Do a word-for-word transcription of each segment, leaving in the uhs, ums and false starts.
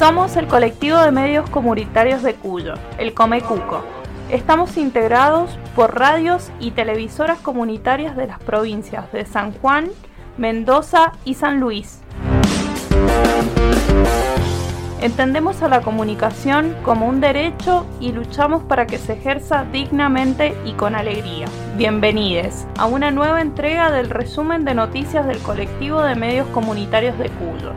Somos el colectivo de medios comunitarios de Cuyo, el Comecuco. Estamos integrados por radios y televisoras comunitarias de las provincias de San Juan, Mendoza y San Luis. Entendemos a la comunicación como un derecho y luchamos para que se ejerza dignamente y con alegría. Bienvenidos a una nueva entrega del resumen de noticias del colectivo de medios comunitarios de Cuyo.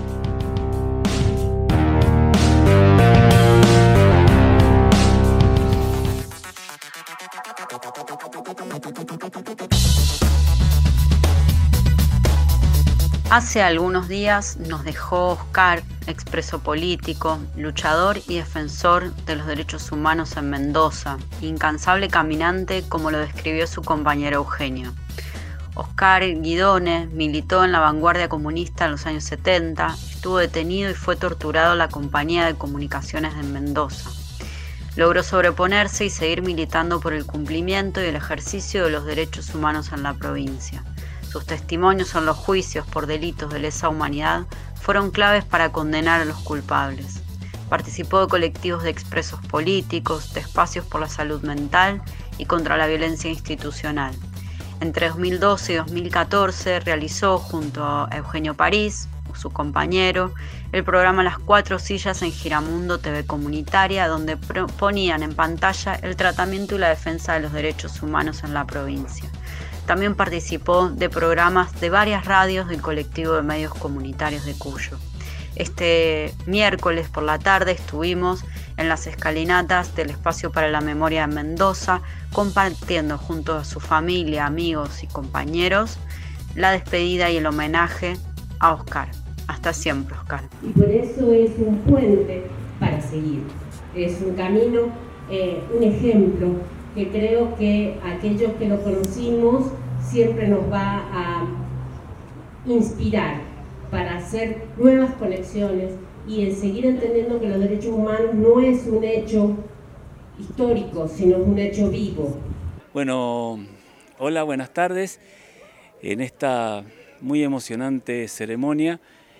Hace algunos días nos dejó Oscar, expreso político, luchador y defensor de los derechos humanos en Mendoza, incansable caminante como lo describió su compañero Eugenio. Oscar Guidone militó en la vanguardia comunista en los años setenta, estuvo detenido y fue torturado en la Compañía de Comunicaciones de Mendoza. Logró sobreponerse y seguir militando por el cumplimiento y el ejercicio de los derechos humanos en la provincia. Sus testimonios en los juicios por delitos de lesa humanidad fueron claves para condenar a los culpables. Participó de colectivos de expresos políticos, de espacios por la salud mental y contra la violencia institucional. Entre dos mil doce y dos mil catorce realizó junto a Eugenio París, su compañero, el programa Las Cuatro Sillas en Giramundo T V Comunitaria, donde ponían en pantalla el tratamiento y la defensa de los derechos humanos en la provincia. También participó de programas de varias radios del colectivo de medios comunitarios de Cuyo. Este miércoles por la tarde estuvimos en las escalinatas del Espacio para la Memoria en Mendoza, compartiendo junto a su familia, amigos y compañeros la despedida y el homenaje a Oscar. Hasta siempre, Oscar. Y por eso es un puente para seguir. Es un camino, eh, un ejemplo que creo que aquellos que lo conocimos siempre nos va a inspirar para hacer nuevas conexiones y en seguir entendiendo que los derechos humanos no es un hecho histórico, sino un hecho vivo. Bueno, hola, buenas tardes. En esta muy emocionante ceremonia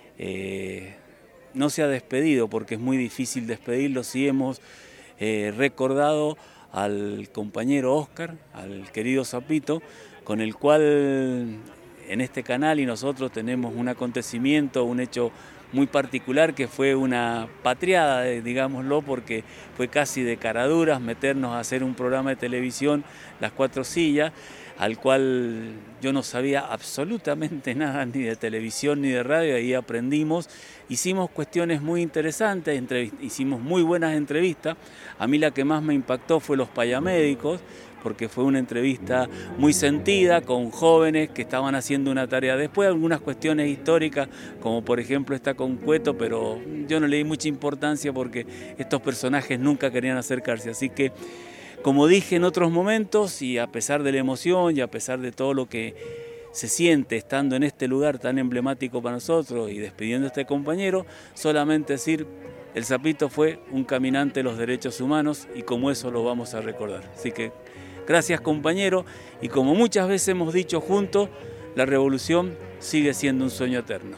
eh, no se ha despedido, porque es muy difícil despedirlo, sí hemos eh, recordado al compañero Oscar, al querido Zapito, con el cual en este canal y nosotros tenemos un acontecimiento, un hecho muy particular que fue una patriada, digámoslo, porque fue casi de caraduras meternos a hacer un programa de televisión, Las Cuatro Sillas, al cual yo no sabía absolutamente nada ni de televisión ni de radio, ahí aprendimos, hicimos cuestiones muy interesantes, hicimos muy buenas entrevistas. A mí la que más me impactó fue los payamédicos, porque fue una entrevista muy sentida con jóvenes que estaban haciendo una tarea. Después algunas cuestiones históricas, como por ejemplo esta con Cueto, pero yo no le di mucha importancia porque estos personajes nunca querían acercarse, así que como dije en otros momentos, y a pesar de la emoción y a pesar de todo lo que se siente estando en este lugar tan emblemático para nosotros y despidiendo a este compañero, solamente decir, el Zapito fue un caminante de los derechos humanos y como eso lo vamos a recordar. Así que gracias, compañero, y como muchas veces hemos dicho juntos, la revolución sigue siendo un sueño eterno.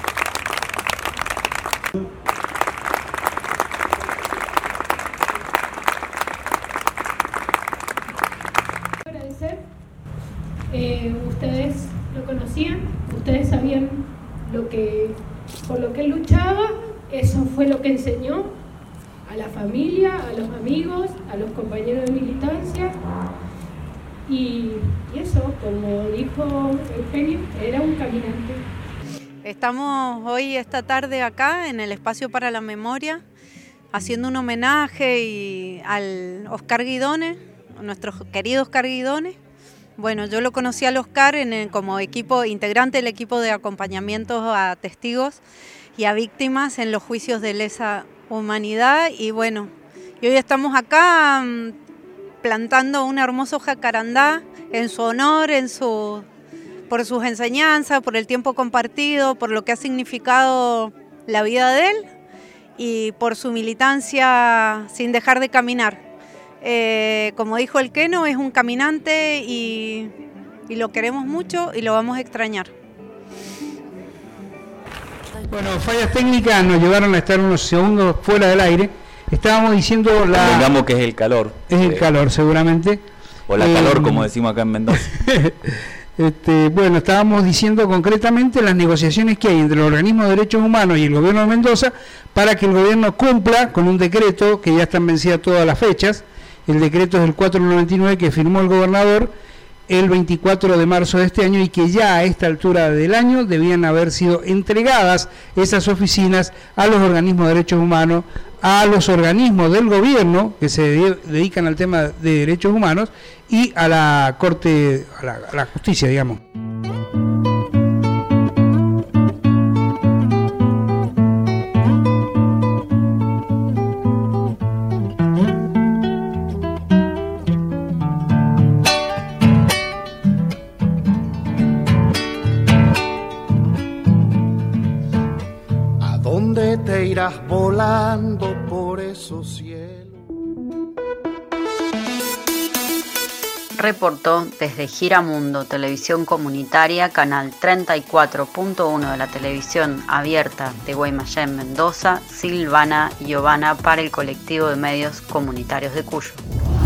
Eh, ustedes lo conocían, ustedes sabían lo que, por lo que él luchaba, eso fue lo que enseñó a la familia, a los amigos, a los compañeros de militancia y, y eso, como dijo Eugenio, era un caminante. Estamos hoy, esta tarde, acá en el Espacio para la Memoria, haciendo un homenaje y al Oscar Guidone, a nuestro querido Oscar Guidone. Bueno, yo lo conocí al Oscar en el, como equipo integrante del equipo de acompañamiento a testigos y a víctimas en los juicios de lesa humanidad y bueno, y hoy estamos acá um, plantando un hermoso jacarandá en su honor, en su, por sus enseñanzas, por el tiempo compartido, por lo que ha significado la vida de él y por su militancia sin dejar de caminar. Eh, como dijo el Keno, es un caminante y, y lo queremos mucho y lo vamos a extrañar. Bueno, fallas técnicas nos llevaron a estar unos segundos fuera del aire. Estábamos diciendo la... Digamos que es el calor. Es el eh, calor, seguramente. O la eh, calor, como decimos acá en Mendoza. este, bueno, estábamos diciendo concretamente las negociaciones que hay entre el Organismo de Derechos Humanos y el Gobierno de Mendoza para que el Gobierno cumpla con un decreto que ya están vencidas todas las fechas. El decreto es el cuatrocientos noventa y nueve que firmó el gobernador el veinticuatro de marzo de este año y que ya a esta altura del año debían haber sido entregadas esas oficinas a los organismos de derechos humanos, a los organismos del gobierno que se de- dedican al tema de derechos humanos y a la Corte, a la, a la justicia, digamos. ¿A dónde te irás volando por esos cielos? Reportó desde Giramundo, televisión comunitaria, canal treinta y cuatro punto uno de la televisión abierta de Guaymallén, Mendoza, Silvana Giovanna para el colectivo de medios comunitarios de Cuyo.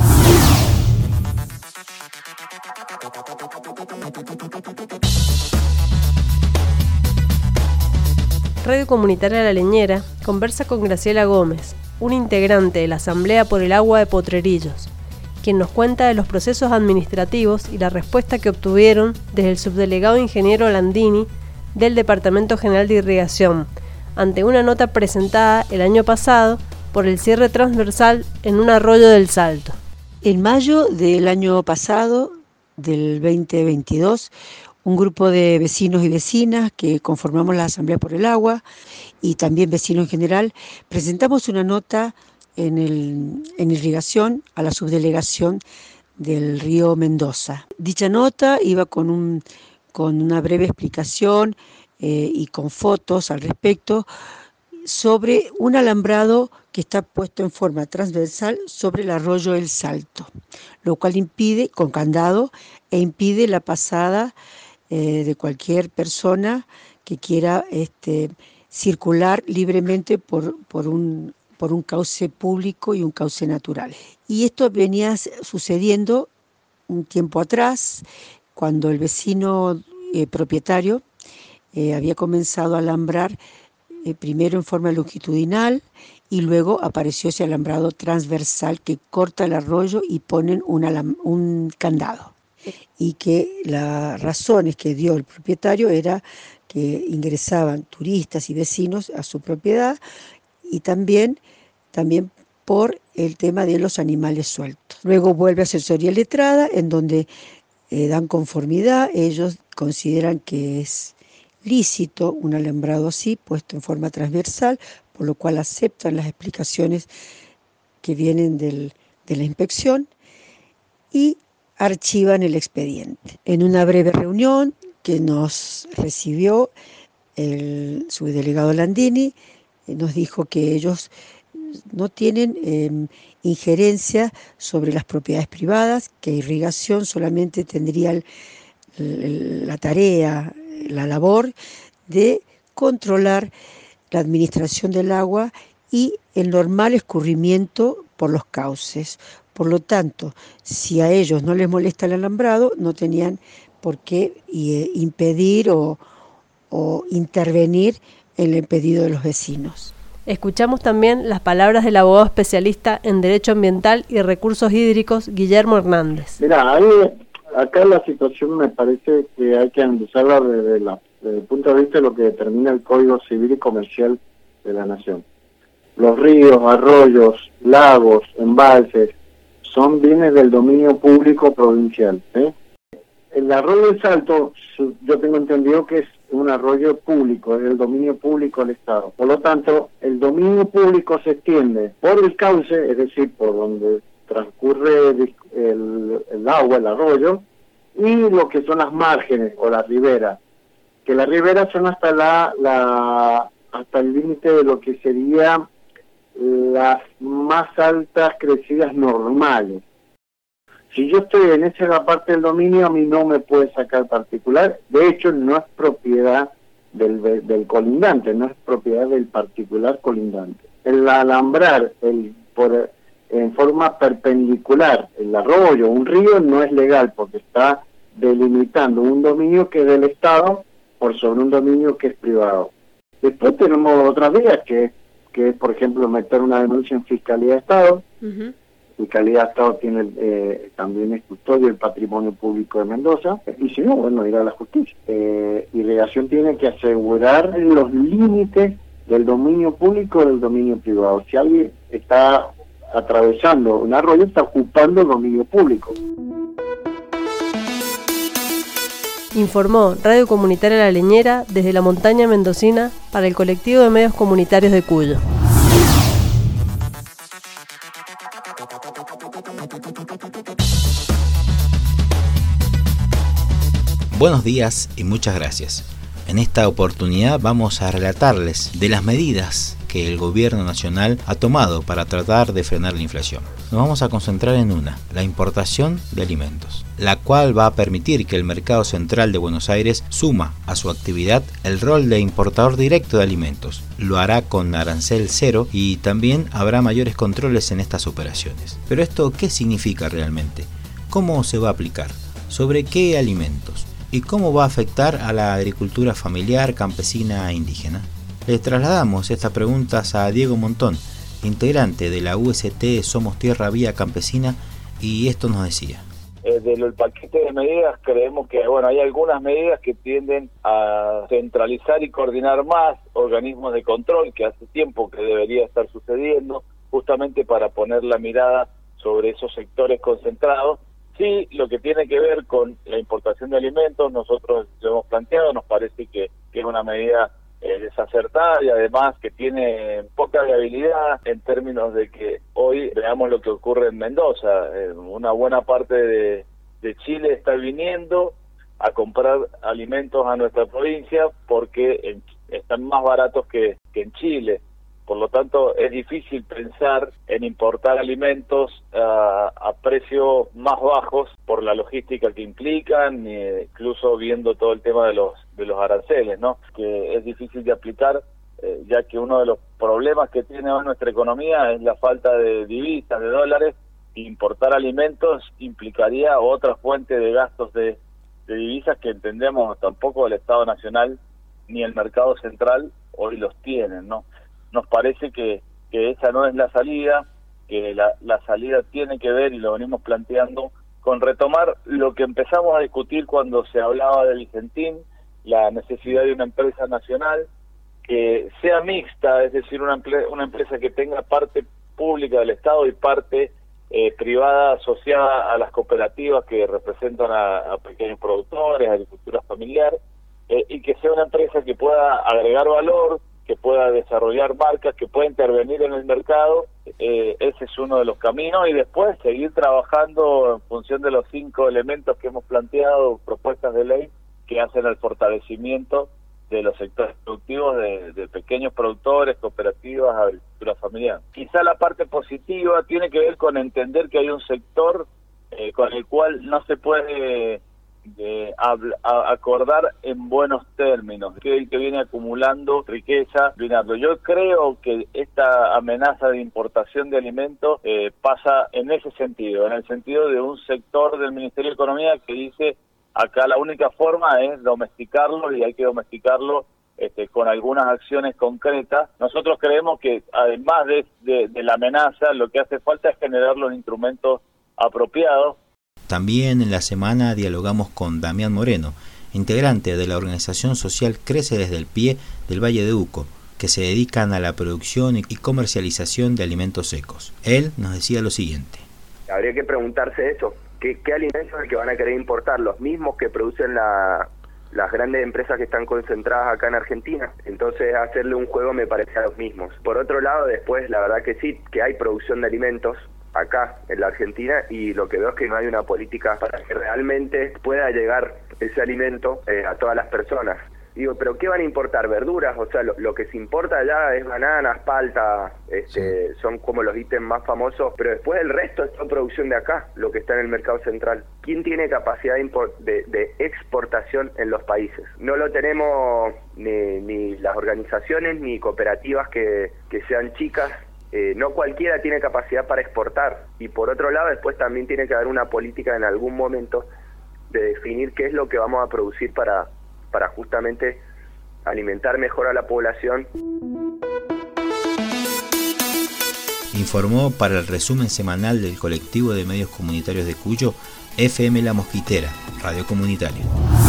Radio Comunitaria La Leñera conversa con Graciela Gómez, una integrante de la Asamblea por el Agua de Potrerillos, quien nos cuenta de los procesos administrativos y la respuesta que obtuvieron desde el subdelegado ingeniero Landini del Departamento General de Irrigación, ante una nota presentada el año pasado por el cierre transversal en un arroyo del Salto. En mayo del año pasado, del veinte veintidós, un grupo de vecinos y vecinas que conformamos la Asamblea por el Agua y también vecinos en general, presentamos una nota en, el, en irrigación a la subdelegación del río Mendoza. Dicha nota iba con, un, con una breve explicación eh, y con fotos al respecto sobre un alambrado que está puesto en forma transversal sobre el arroyo El Salto, lo cual impide, con candado, e impide la pasada eh, de cualquier persona que quiera este, circular libremente por, por, un, por un cauce público y un cauce natural. Y esto venía sucediendo un tiempo atrás, cuando el vecino eh, propietario eh, había comenzado a alambrar eh, primero en forma longitudinal y luego apareció ese alambrado transversal que corta el arroyo y ponen un, alam- un candado. Y que las razones que dio el propietario era que ingresaban turistas y vecinos a su propiedad y también, también por el tema de los animales sueltos. Luego vuelve a asesoría letrada en donde eh, dan conformidad, ellos consideran que es lícito un alambrado así, puesto en forma transversal, por lo cual aceptan las explicaciones que vienen del, de la inspección y archivan el expediente. En una breve reunión que nos recibió el subdelegado Landini, eh, nos dijo que ellos no tienen eh, injerencia sobre las propiedades privadas, que irrigación solamente tendría el, el, la tarea, la labor de controlar la administración del agua y el normal escurrimiento por los cauces. Por lo tanto, si a ellos no les molesta el alambrado, no tenían por qué eh, impedir o, o intervenir en el pedido de los vecinos. Escuchamos también las palabras del abogado especialista en Derecho Ambiental y Recursos Hídricos, Guillermo Hernández. Mira, ahí, acá la situación me parece que hay que analizarla desde, la, desde el punto de vista de lo que determina el Código Civil y Comercial de la Nación. Los ríos, arroyos, lagos, embalses, son bienes del dominio público provincial. ¿eh? El arroyo del Salto, yo tengo entendido que es un arroyo público, es del dominio público del Estado. Por lo tanto, el dominio público se extiende por el cauce, es decir, por donde transcurre el, el, el agua, el arroyo, y lo que son las márgenes o las riberas, que las riberas son hasta la, la hasta el límite de lo que sería las más altas crecidas normales. Si yo estoy en esa parte del dominio, a mí no me puede sacar particular. De hecho, no es propiedad del, del colindante, no es propiedad del particular colindante. El alambrar el por en forma perpendicular el arroyo, un río, no es legal porque está delimitando un dominio que es del Estado por sobre un dominio que es privado. Después tenemos otras vías, que, que es, por ejemplo, meter una denuncia en Fiscalía de Estado. Uh-huh. Fiscalía de Estado tiene eh, también es custodio del patrimonio público de Mendoza, y si no, bueno, ir a la justicia. Eh, Irrigación tiene que asegurar los límites del dominio público y del dominio privado. Si alguien está atravesando un arroyo, está ocupando el dominio público. Informó Radio Comunitaria La Leñera desde la montaña mendocina para el colectivo de medios comunitarios de Cuyo. Buenos días y muchas gracias. En esta oportunidad vamos a relatarles de las medidas que el gobierno nacional ha tomado para tratar de frenar la inflación. Nos vamos a concentrar en una, la importación de alimentos, la cual va a permitir que el Mercado Central de Buenos Aires suma a su actividad el rol de importador directo de alimentos. Lo hará con arancel cero y también habrá mayores controles en estas operaciones. Pero esto, ¿qué significa realmente? ¿Cómo se va a aplicar? ¿Sobre qué alimentos? ¿Y cómo va a afectar a la agricultura familiar, campesina e indígena? Le trasladamos estas preguntas a Diego Montón, integrante de la U S T Somos Tierra Vía Campesina, y esto nos decía. Eh, del paquete de medidas creemos que bueno hay algunas medidas que tienden a centralizar y coordinar más organismos de control, que hace tiempo que debería estar sucediendo, justamente para poner la mirada sobre esos sectores concentrados. Sí, lo que tiene que ver con la importación de alimentos, nosotros lo hemos planteado, nos parece que, que es una medida eh, desacertada y además que tiene poca viabilidad en términos de que hoy veamos lo que ocurre en Mendoza. Eh, una buena parte de, de Chile está viniendo a comprar alimentos a nuestra provincia porque en, están más baratos que, que en Chile. Por lo tanto, es difícil pensar en importar alimentos uh, a precios más bajos por la logística que implican, e incluso viendo todo el tema de los de los aranceles, ¿no? Que es difícil de aplicar, eh, ya que uno de los problemas que tiene hoy nuestra economía es la falta de divisas, de dólares. Importar alimentos implicaría otra fuente de gastos de, de divisas que entendemos tampoco el Estado Nacional ni el mercado central hoy los tienen, ¿no? Nos parece que, que esa no es la salida, que la, la salida tiene que ver, y lo venimos planteando, con retomar lo que empezamos a discutir cuando se hablaba de Vicentín, la necesidad de una empresa nacional que sea mixta, es decir, una, una empresa que tenga parte pública del Estado y parte eh, privada asociada a las cooperativas que representan a, a pequeños productores, agricultura familiar, eh, y que sea una empresa que pueda agregar valor, que pueda desarrollar marcas, que pueda intervenir en el mercado. Eh, ese es uno de los caminos, y después seguir trabajando en función de los cinco elementos que hemos planteado, propuestas de ley que hacen el fortalecimiento de los sectores productivos de, de pequeños productores, cooperativas, agricultura familiar. Quizá la parte positiva tiene que ver con entender que hay un sector eh, con el cual no se puede de a, a acordar en buenos términos, que el que viene acumulando riqueza. Yo creo que esta amenaza de importación de alimentos eh, pasa en ese sentido, en el sentido de un sector del Ministerio de Economía que dice acá la única forma es domesticarlo y hay que domesticarlo este, con algunas acciones concretas. Nosotros creemos que además de, de, de la amenaza, lo que hace falta es generar los instrumentos apropiados. También en la semana dialogamos con Damián Moreno, integrante de la organización social Crece desde el Pie del Valle de Uco, que se dedican a la producción y comercialización de alimentos secos. Él nos decía lo siguiente. Habría que preguntarse eso, ¿qué, qué alimentos es el que van a querer importar? ¿Los mismos que producen la, las grandes empresas que están concentradas acá en Argentina? Entonces hacerle un juego me parece a los mismos. Por otro lado, después la verdad que sí, que hay producción de alimentos acá en la Argentina, y lo que veo es que no hay una política para que realmente pueda llegar ese alimento eh, a todas las personas. Digo, ¿pero qué van a importar? ¿Verduras? O sea, lo, lo que se importa allá es bananas, palta, este, sí. son como los ítems más famosos, pero después el resto es toda producción de acá, lo que está en el mercado central. ¿Quién tiene capacidad de, de, de exportación en los países? No lo tenemos ni, ni las organizaciones ni cooperativas que, que sean chicas. Eh, no cualquiera tiene capacidad para exportar. Y por otro lado, después también tiene que haber una política en algún momento de definir qué es lo que vamos a producir para... para justamente alimentar mejor a la población. Informó para el resumen semanal del colectivo de medios comunitarios de Cuyo, F M La Mosquitera, radio comunitaria.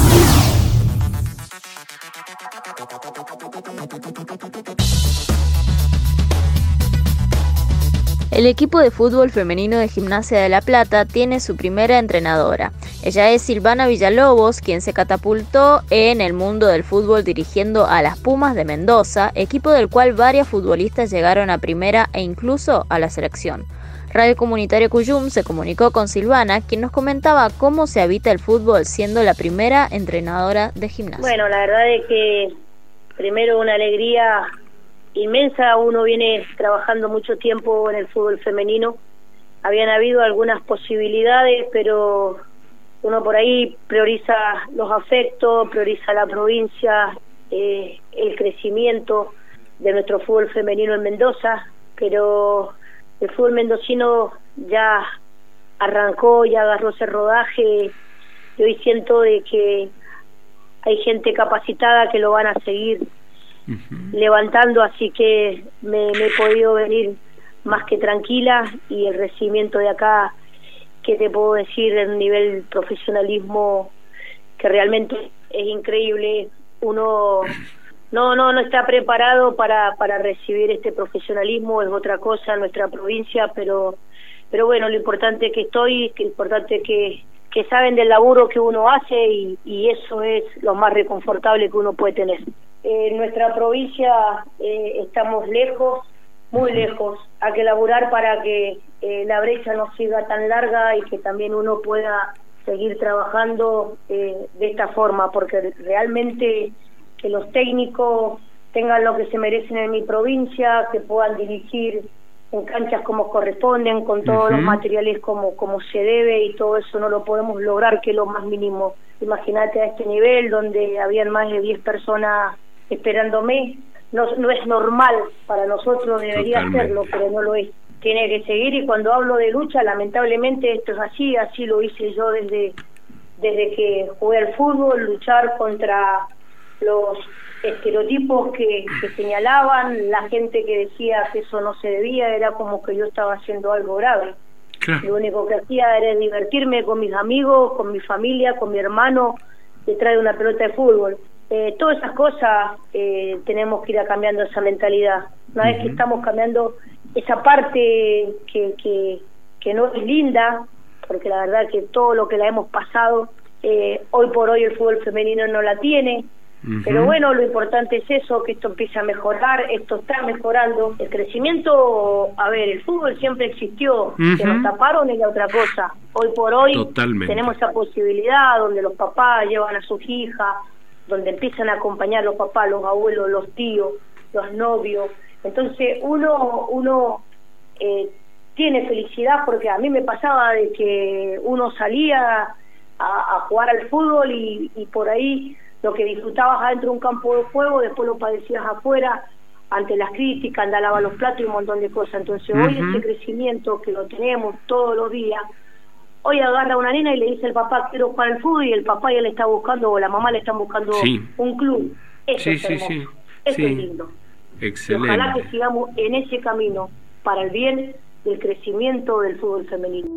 El equipo de fútbol femenino de Gimnasia de La Plata tiene su primera entrenadora. Ella es Silvana Villalobos, quien se catapultó en el mundo del fútbol dirigiendo a las Pumas de Mendoza, equipo del cual varias futbolistas llegaron a primera e incluso a la selección. Radio Comunitaria Cuyum se comunicó con Silvana, quien nos comentaba cómo se habita el fútbol siendo la primera entrenadora de Gimnasia. Bueno, la verdad es que primero una alegría inmensa. Uno viene trabajando mucho tiempo en el fútbol femenino. Habían habido algunas posibilidades, pero uno por ahí prioriza los afectos, prioriza la provincia, eh, el crecimiento de nuestro fútbol femenino en Mendoza, pero el fútbol mendocino ya arrancó, ya agarró ese rodaje, y hoy siento de que hay gente capacitada que lo van a seguir Uh-huh. levantando, así que me, me he podido venir más que tranquila, y el recibimiento de acá, que te puedo decir, en un nivel profesionalismo que realmente es increíble. Uno no no no está preparado para para recibir este profesionalismo, es otra cosa en nuestra provincia, pero pero bueno, lo importante es que estoy, que lo importante es que que saben del laburo que uno hace, y, y eso es lo más reconfortable que uno puede tener. En nuestra provincia eh, estamos lejos, muy lejos. Hay que laburar para que eh, la brecha no siga tan larga y que también uno pueda seguir trabajando eh, de esta forma, porque realmente que los técnicos tengan lo que se merecen en mi provincia, que puedan dirigir en canchas como corresponden, con todos uh-huh. los materiales como, como se debe, y todo eso no lo podemos lograr, que es lo más mínimo. Imagínate a este nivel, donde habían más de diez personas esperándome, no, no es normal para nosotros, debería Totalmente. Hacerlo, pero no lo es. Tiene que seguir, y cuando hablo de lucha, lamentablemente esto es así, así lo hice yo desde, desde que jugué al fútbol, luchar contra los estereotipos que, que señalaban, la gente que decía que eso no se debía, era como que yo estaba haciendo algo grave. Claro. Lo único que hacía era divertirme con mis amigos, con mi familia, con mi hermano, detrás de una pelota de fútbol. Eh, todas esas cosas eh, tenemos que ir a cambiando esa mentalidad. Una uh-huh. vez que estamos cambiando esa parte que, que, que no es linda, porque la verdad que todo lo que la hemos pasado, eh, hoy por hoy el fútbol femenino no la tiene. Uh-huh. Pero bueno, lo importante es eso, que esto empiece a mejorar, esto está mejorando. El crecimiento, a ver, el fútbol siempre existió, uh-huh. que nos taparon era otra cosa. Hoy por hoy Totalmente. Tenemos esa posibilidad donde los papás llevan a sus hijas, donde empiezan a acompañar los papás, los abuelos, los tíos, los novios. Entonces uno uno eh, tiene felicidad, porque a mí me pasaba de que uno salía a, a jugar al fútbol y, y por ahí lo que disfrutabas adentro de un campo de juego, después lo padecías afuera, ante las críticas, andar a lavar los platos y un montón de cosas. Entonces uh-huh. hoy ese crecimiento que lo tenemos todos los días, hoy agarra a una nena y le dice al papá, quiero jugar al fútbol, y el papá ya le está buscando, o la mamá le están buscando sí. un club. Eso sí, es hermoso, sí, sí. eso sí. es lindo. Excelente. Y ojalá que sigamos en ese camino para el bien del crecimiento del fútbol femenino.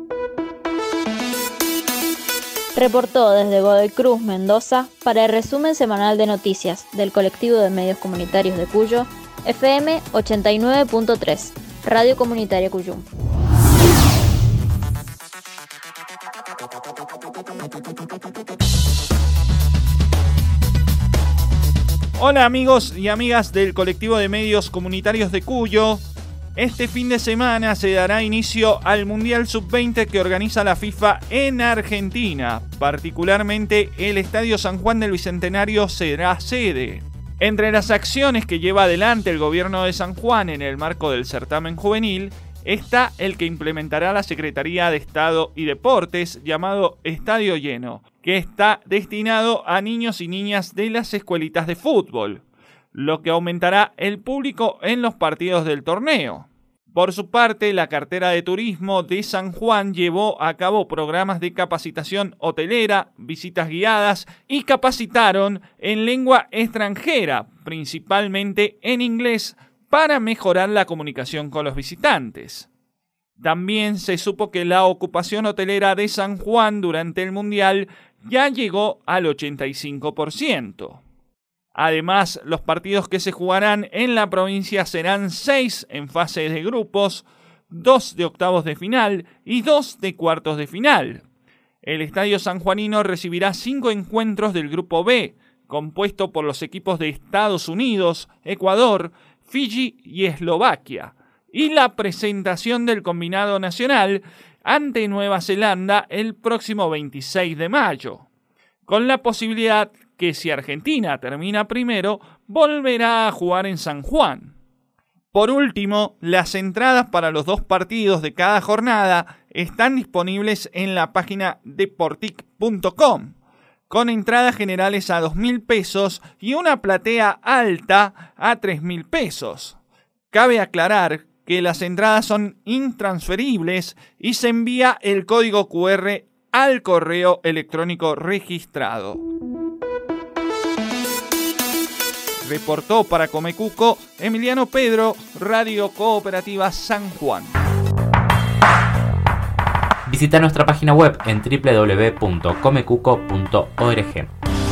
Reportó desde Godoy Cruz, Mendoza, para el resumen semanal de noticias del colectivo de medios comunitarios de Cuyo, F M ochenta y nueve punto tres, Radio Comunitaria Cuyum. Hola amigos y amigas del colectivo de medios comunitarios de Cuyo. Este fin de semana se dará inicio al Mundial sub veinte que organiza la FIFA en Argentina. Particularmente, el Estadio San Juan del Bicentenario será sede. Entre las acciones que lleva adelante el gobierno de San Juan en el marco del certamen juvenil, está el que implementará la Secretaría de Estado y Deportes, llamado Estadio Lleno, que está destinado a niños y niñas de las escuelitas de fútbol, lo que aumentará el público en los partidos del torneo. Por su parte, la cartera de turismo de San Juan llevó a cabo programas de capacitación hotelera, visitas guiadas y capacitaron en lengua extranjera, principalmente en inglés, para mejorar la comunicación con los visitantes. También se supo que la ocupación hotelera de San Juan durante el Mundial ya llegó al ochenta y cinco por ciento. Además, los partidos que se jugarán en la provincia serán seis en fase de grupos, dos de octavos de final y dos de cuartos de final. El Estadio sanjuanino recibirá cinco encuentros del Grupo B, compuesto por los equipos de Estados Unidos, Ecuador, Fiji y Eslovaquia, y la presentación del combinado nacional ante Nueva Zelanda el próximo veintiséis de mayo, con la posibilidad que si Argentina termina primero, volverá a jugar en San Juan. Por último, las entradas para los dos partidos de cada jornada están disponibles en la página deportic punto com, con entradas generales a dos mil pesos y una platea alta a tres mil pesos. Cabe aclarar que las entradas son intransferibles y se envía el código cu erre al correo electrónico registrado. Reportó para Comecuco Emiliano Pedro, Radio Cooperativa San Juan. Visita nuestra página web en doble u doble u doble u punto comecuco punto org.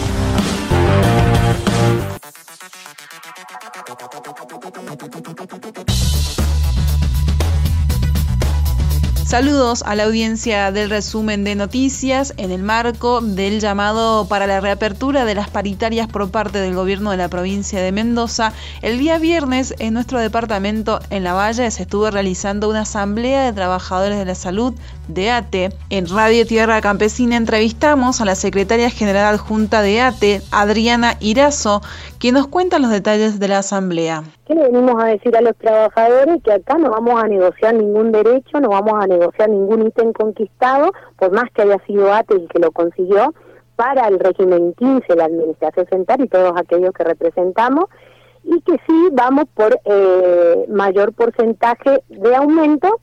Saludos a la audiencia del resumen de noticias en el marco del llamado para la reapertura de las paritarias por parte del gobierno de la provincia de Mendoza. El día viernes en nuestro departamento en La Valle se estuvo realizando una asamblea de trabajadores de la salud de A T E. En Radio Tierra Campesina entrevistamos a la secretaria general adjunta de A T E, Adriana Irazo, quien nos cuenta los detalles de la asamblea. ¿Qué le venimos a decir a los trabajadores? Que acá no vamos a negociar ningún derecho, no vamos a negociar ningún ítem conquistado, por más que haya sido A T E el que lo consiguió, para el régimen quince, la administración central y todos aquellos que representamos, y que sí vamos por eh, mayor porcentaje de aumento,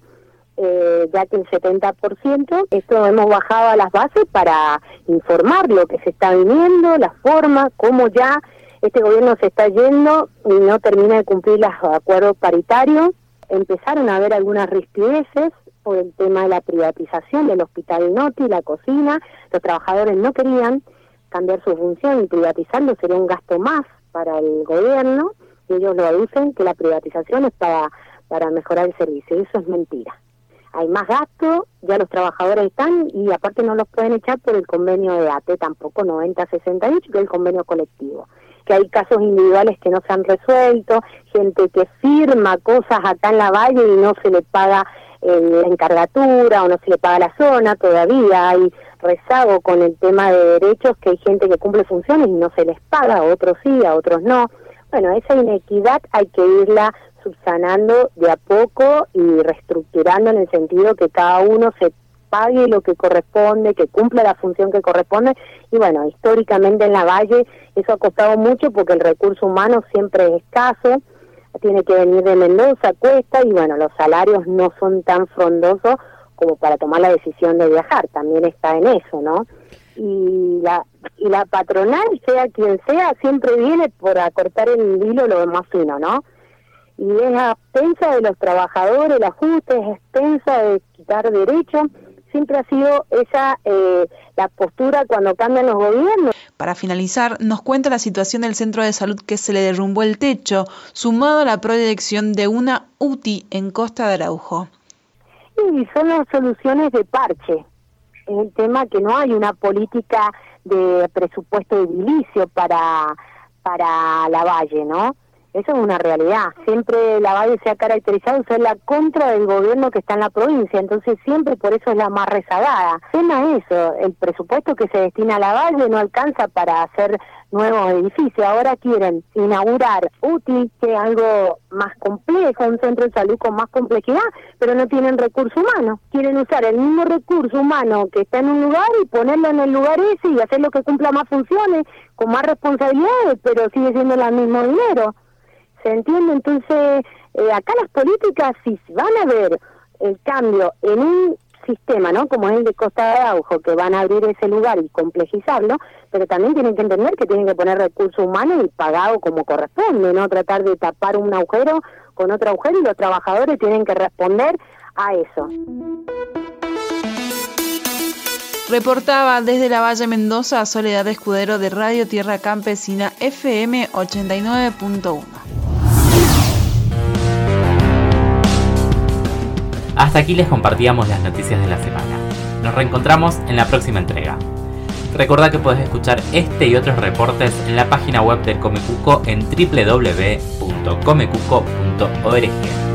eh, ya que el setenta por ciento, esto hemos bajado a las bases para informar lo que se está viniendo, la forma, cómo ya este gobierno se está yendo y no termina de cumplir los acuerdos paritarios. Empezaron a haber algunas rispideces por el tema de la privatización del Hospital Noti, la cocina. Los trabajadores no querían cambiar su función y privatizarlo sería un gasto más para el gobierno. Y ellos lo aducen que la privatización es para, para mejorar el servicio. Y eso es mentira. Hay más gasto, ya los trabajadores están y aparte no los pueden echar por el convenio de A T E tampoco, noventa sesenta y ocho, que es el convenio colectivo. Que hay casos individuales que no se han resuelto, gente que firma cosas acá en la Valle y no se le paga eh, la encargatura o no se le paga la zona, todavía hay rezago con el tema de derechos, que hay gente que cumple funciones y no se les paga, a otros sí, a otros no. Bueno, esa inequidad hay que irla subsanando de a poco y reestructurando en el sentido que cada uno se pague lo que corresponde, que cumpla la función que corresponde, y bueno, históricamente en la Valle eso ha costado mucho porque el recurso humano siempre es escaso, tiene que venir de Mendoza, cuesta, y bueno, los salarios no son tan frondosos como para tomar la decisión de viajar, también está en eso, ¿no? Y la, y la patronal, sea quien sea, siempre viene por acortar el hilo lo más fino, ¿no? Y es a expensa de los trabajadores, el ajuste es a expensa de quitar derechos. Siempre ha sido esa eh, la postura cuando cambian los gobiernos. Para finalizar, nos cuenta la situación del centro de salud que se le derrumbó el techo, sumado a la proyección de una U T I en Costa de Araujo. Y son las soluciones de parche. Es el tema que no hay una política de presupuesto edilicio para, para la Valle, ¿no? Eso es una realidad. Siempre Lavalle se ha caracterizado en ser la contra del gobierno que está en la provincia, entonces siempre por eso es la más rezagada. El tema es eso, el presupuesto que se destina a Lavalle no alcanza para hacer nuevos edificios. Ahora quieren inaugurar Útil, que es algo más complejo, un centro de salud con más complejidad, pero no tienen recurso humano. Quieren usar el mismo recurso humano que está en un lugar y ponerlo en el lugar ese y hacer lo que cumpla más funciones, con más responsabilidades, pero sigue siendo el mismo dinero. ¿Se entiende? Entonces, eh, acá las políticas, si van a ver el cambio en un sistema, ¿no? Como es el de Costa de Aujo, que van a abrir ese lugar y complejizarlo, pero también tienen que entender que tienen que poner recursos humanos y pagado como corresponde, no tratar de tapar un agujero con otro agujero, y los trabajadores tienen que responder a eso. Reportaba desde Lavalle, Mendoza, Soledad Escudero de Radio Tierra Campesina F M ochenta y nueve punto uno. Hasta aquí les compartíamos las noticias de la semana. Nos reencontramos en la próxima entrega. Recordá que podés escuchar este y otros reportes en la página web del Comecuco en doble u doble u doble u punto comecuco punto org.